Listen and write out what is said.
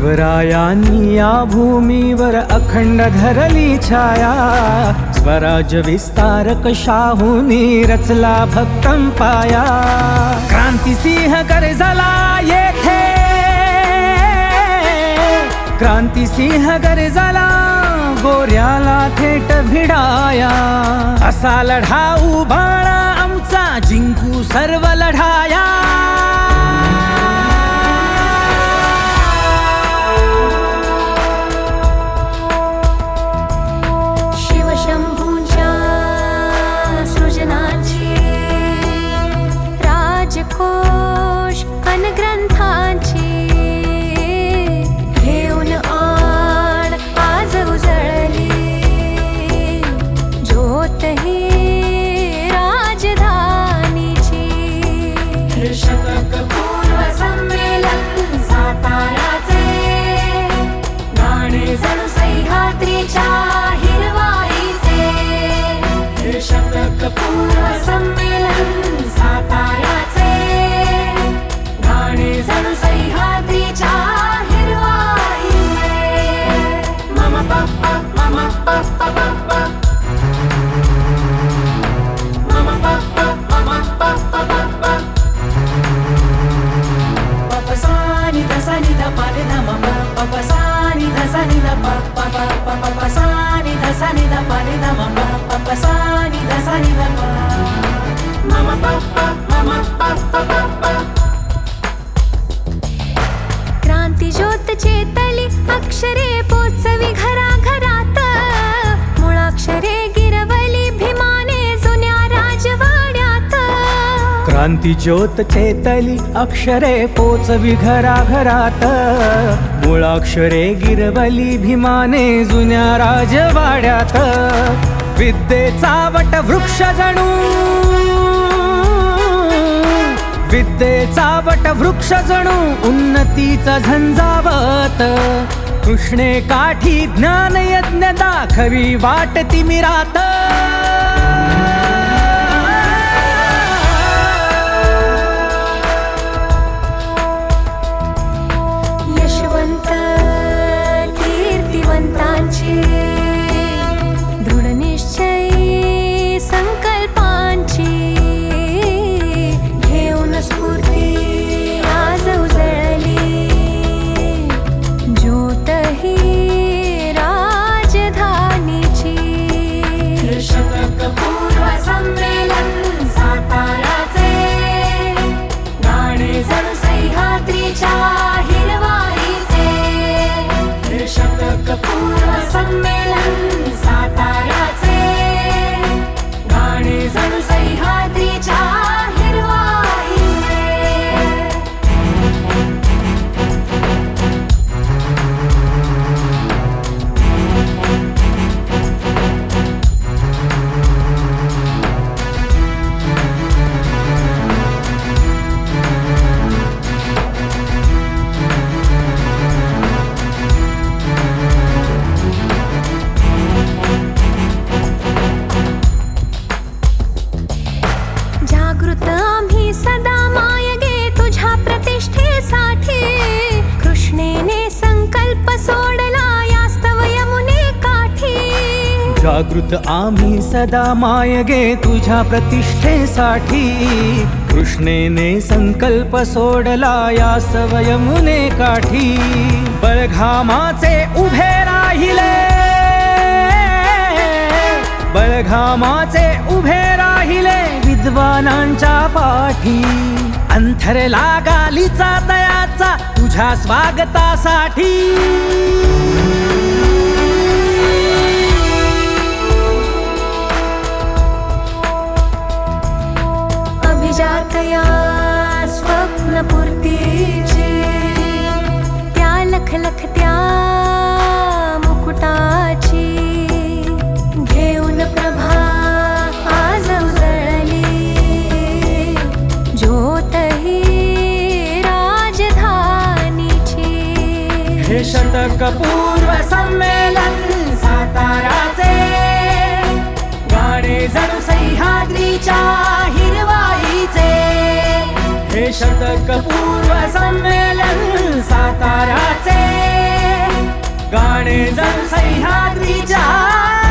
शिवरायांनी या भूमीवर अखंड धरली छाया, स्वराज्य विस्तारक शाहूंनी रचला भक्कम पाया. क्रांतिसिंह गरजला येथे, क्रांतिसिंह गरजला गोऱ्याला थेट भिडाया. असा लढाऊ बाळा आमचा जिंकू सर्व लढाया. राजकोश ग्रंथांची घेऊन आण आज उजळली ज्योत ही राजधानीची. शतक पूर्व संमेलन साताराचे गाणे जणू सह्याद्रीच्या हिरवाईचे. शतक पूर्व संमेलन साताराचे गाणे जणू सह्याद्रीच्या हिरवाईचे. मम पप्पा मम पप्पा पप्पा मम पप्पा मम पप्पा पप्पा. पप्पा सानी द पा रे ध मम पप्पा सानी ध प पप्पा पप्पा सानी ध पा रे ध मम पप्पा सानी ध प मम पप्पा मम पप्पा पप्पा. क्रांती ज्योत चेतली अक्षरे पोचवी घराघरात, मुळाक्षरे गिरवली भीमाने जुन्या राजवाड्यात. क्रांती ज्योत चेतली अक्षरे पोचवी घराघरात, मुळाक्षरे गिरवली भीमाने जुन्या राजवाड्यात. विद्येचा वट वृक्ष जणू, विद्येचा वट वृक्ष जणू उन्नतीचा झंझावत. कृष्णे काठी ज्ञान यज्ञ दाखवी वाट तिमिरात. यशवंत कीर्तिवंतांची दृढ निश्चयी संकल्पांची घेऊन स्फूर्ती आज उजळली ज्योत ही राजधानीची. शतक पूर्व संमेलन साताराचे गाणे जणू सह्याद्रीच्या हिरवाईचे. शतक पूर्व संमेलन साताराचे गाणे जणू सह्याद्रीच्या हिरवाईचे. जागृत आम्ही सदा मायगे तुझ्या प्रतिष्ठेसाठी. कृष्णेने संकल्प सोडला यास्तव यमुने काठी. जागृत आम्ही सदा मायगे तुझ्या प्रतिष्ठेसाठी. कृष्णेने संकल्प सोडला यास्तव यमुने काठी. बळघामाचे उभे राहिले, बळघामाचे उभे राहिले विद्वानांच्या पाठी. अंथरला गालीचा दयाचा तुझ्या स्वागतासाठी. अभिजातया स्वप्नपूर्तीची त्या लखलखत्या मुकुटाची. घेऊन प्रभा आज उजळली ज्योत ही राजधानीची. हे शतक पूर्व संमेलन साताराचे गाणे जणू सह्याद्रीच्या हिरवाईचे. हे शतक पूर्व संमेलन साताराचे गाणे जण सह्याद्रीच्या